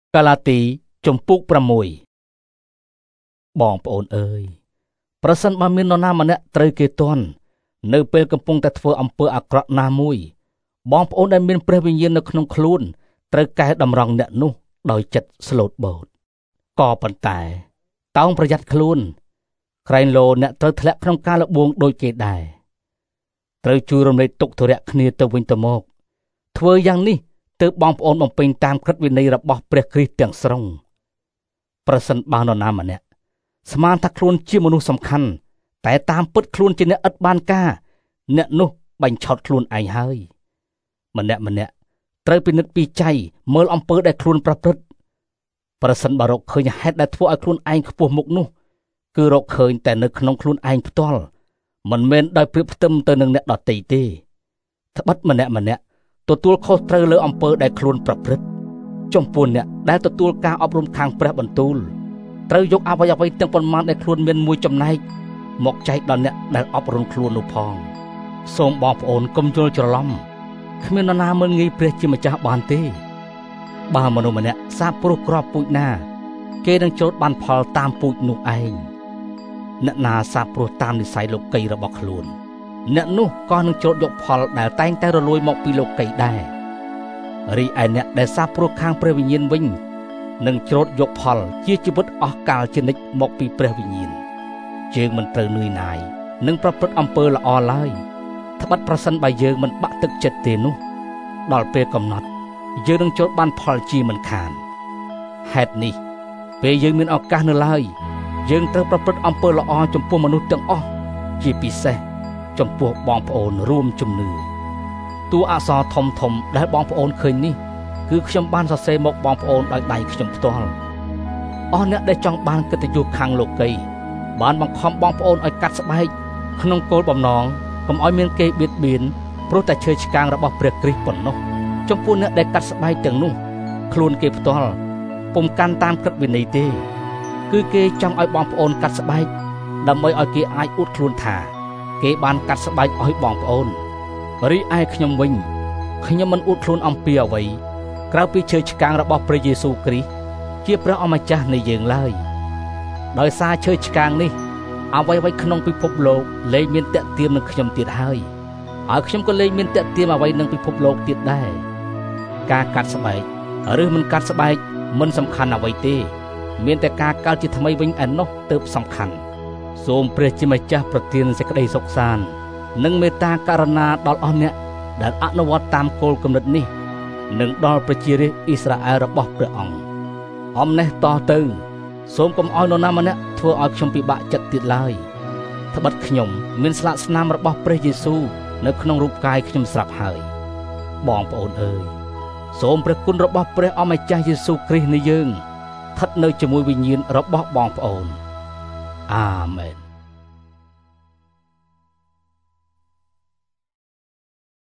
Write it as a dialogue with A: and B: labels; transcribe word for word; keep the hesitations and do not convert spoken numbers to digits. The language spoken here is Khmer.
A: កាឡាទីជំពូកប្រាំមួយ បងប្អូនអើយប្រសិនបើមាននរណាម្នាក់ត្រូវគេទាន់នៅពេលកំពុងតែធ្វើអំពើអាក្រក់ណាមួយបងប្អូនដែលមានព្រះវិញ្ញាណនៅក្នុងខ្លួនត្រូវកែតម្រង់អ្នកនោះដោយចិត្តស្លូតបូតក៏ប៉ុន្តែតោងប្រយ័ត្នខ្លួនក្រែងលោអ្នកត្រូវធ្លាក់ក្នុងការលបួងដូចគេដែរត្រូវជួយរំលែកទុក្ខធុរៈគ្នាទៅវិញទៅមកធ្វើយ៉ាងនេះទើបបងប្អូនបំពេញតាមក្រឹតវិន័យរបស់ព្រះគ្រីស្ទទាំងស្រុងប្រសិនបើនរណាម្នាក់ស្មានថាខ្លួនជាមនុស្សសំខាន់តែតាមពិតខ្លួនជាអ្នកឥតបានការអ្នកនោះបញ្ឆោតខ្លួនឯងហើយម្នាក់ម្នាក់ត្រូវពិនិត្យពីចៃមើលអំពើដែលខ្លួនប្រព្រឹត្តប្រសិនបើរកឃើញហេតុដែលធ្វើឲ្យខ្លួនឯងខ្ពស់មុខនោះគឺរកឃើញតែនៅក្នុងខ្លួនឯងផ្ទាល់មិនមែនដោយប្រៀបផ្ទឹមទៅនឹងអ្នកដទៃទេត្បិតម្នាក់ម្នាក់ទទួលខុសត្រូវលើអំពើដែលខ្លួនប្រព្រឹត្តចំពោះអ្នកដែលទទួលការអប់រំខាងព្រះបន្ទូលត្រូវយកអ្វីអ្វីទាំងប៉ុន្មានដែលខ្លួនមានមួយចំណែកមកចែកដល់អ្នកដែលអប់រំខ្លួននោះផងសូមបងប្អូនកុំយល់ច្រឡំគ្មាននរណាមើលងាយព្រះជាម្ចាស់បានទេបើមនុស្សម្នាក់សាបព្រោះក្របពូជណាគេនឹងចូលបានផលតាមពូជនោះឯងអ្នកណាសាបព្រោះតាមនិស្ស័យលោកីរបស់ខ្លួនអ្នកនោះក៏នឹងចូលយកផលដែលតែងតែរលួយមកពីលោកីដែររីឯអ្នកដែលសាបព្រោះខាងព្រះវិញ្ញាណវិញនឹងច្រូតយកផលជាជីវិតអស់កលជានិច្ចមកពីព្រះវិញ្ញាណយើងមិនត្រូវនឿយណាយនឹងប្រព្រឹត្តអំពើល្អឡើយត្បិតប្រសិនបើយើងមិនបាក់ទឹកចិត្តទេនោះដល់ពេលកំណត់យើងនឹងចូលបានផលជាមិនខានហេតុនេះពេលយើងមានឱកាសនៅឡើយយើងត្រូវប្រព្រឹត្តអំពើល្អចំពោះមនុស្សទាំងអស់ជាពិសេសចំពោះបងប្អូនរួមជំនឿតួអក្សរធំធំដែលបងប្អូនឃើញនេះគឺខ្ញុំបានសរសេរមកបងប្អូនដោយដៃខ្ញុំផ្ទាល់អស់អ្នកដែលចង់បានកិត្តិយសខាងលោកីបានបង្ខំបងប្អូនឲ្យកាត់ស្បែកក្នុងគោលបំណងកុំឲ្យមានគេបៀតបៀនព្រោះតែឈើឆ្កាងរបស់ព្រះគ្រីស្ទប៉ុណ្ណោះចំពោះអ្នកដែលកាត់ស្បែកទាំងនោះខ្លួនគេផ្ទាល់ពុំកាន់តាមក្រឹតវិន័យទេគឺគេចង់ឲ្យបងប្អូនកាត់ស្បែកដើម្បីឲ្យគេអាចអួតខ្លួនថាគេបានកាត់ស្បែកឲ្យបងប្អូនរីឯខ្ញុំវិញខ្ញុំមិនអួតខ្លួនអំពីអ្វីក្រៅពីឈើឆ្កាងរបស់ព្រះយេស៊ូវគ្រីស្ទជាព្រះអម្ចាស់នៃយើងឡើយដោយសារឈើឆ្កាងនេះអ្វីៗក្នុងពិភពលោកលែងមានតេទៀមនឹងខ្ញុំទៀតហើយហើយខ្ញុំក៏លែងមានតេទៀមអ្វីនឹងពិភពលោកទៀតដែរការកាត់ស្បែកឬមិនកាត់ស្បែកមិនសំខាន់អ្វីទេមានតែការកើតជាថ្មីវិញឯណោះទើបសំខាន់សូមព្រះជាម្ចាស់ប្រទានសេចក្តីសុខសាន្តនិងមេត្តាករុណាដល់អស់អ្នកដែលអនុវត្តតាមគោលគំនិតនេះនិងដល់ប្រជារាស្ត្រអ៊ីស្រាអែលរបស់ព្រះអង្គអំណេះតទៅសូមកុំឲ្យនរណាម្នាក់ធ្វើឲ្យខ្ញុំពិបាកចិត្តទៀតឡើយត្បិតខ្ញុំមានស្លាកស្នាមរបស់ព្រះយេស៊ូវនៅក្នុងរូបកាយខ្ញុំស្រាប់ហើយបងប្អូនអើយសូមព្រះគុណរបស់ព្រះអម្ចាស់យេស៊ូវគ្រីស្ទនៃយើងស្ថិតនៅជាមួយវិញ្ញាណរបស់បងប្អូនអាមែន